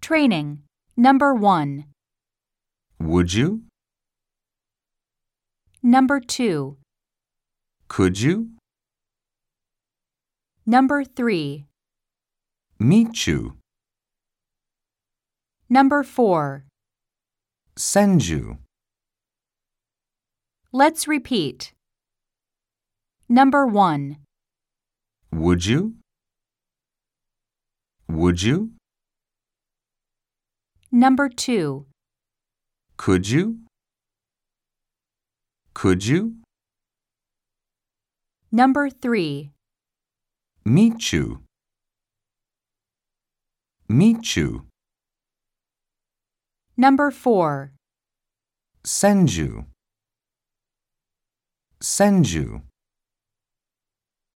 Training. Number 1. Would you? Number 2. Could you? Number 3. Meet you. Number 4. Send you. Let's repeat. Number 1. Would you? Would you? Number 2. Could you? Could you? Number 3. Meet you. Meet you. Number 4. Send you. Send you.